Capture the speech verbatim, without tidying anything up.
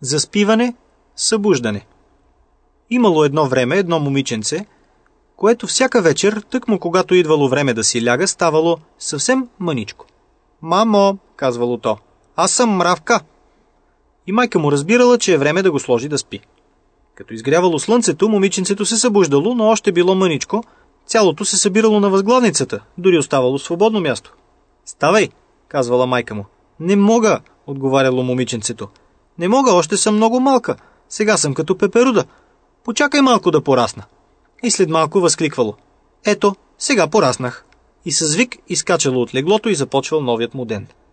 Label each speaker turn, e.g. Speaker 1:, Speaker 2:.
Speaker 1: Заспиване, събуждане. Имало едно време едно момиченце, което всяка вечер, тъкмо когато идвало време да си ляга, ставало съвсем мъничко. «Мамо», казвало то, «аз съм мравка». И майка му разбирала, че е време да го сложи да спи. Като изгрявало слънцето, момиченцето се събуждало, но още било мъничко, цялото се събирало на възглавницата, дори оставало свободно място. «Ставай», казвала майка му. «Не мога», отговаряло момиченцето. «Не мога, още съм много малка. Сега съм като пеперуда. Почакай малко да порасна». И след малко възкликвало: «Ето, сега пораснах». И с вик изкачало от леглото и започвал новият му ден.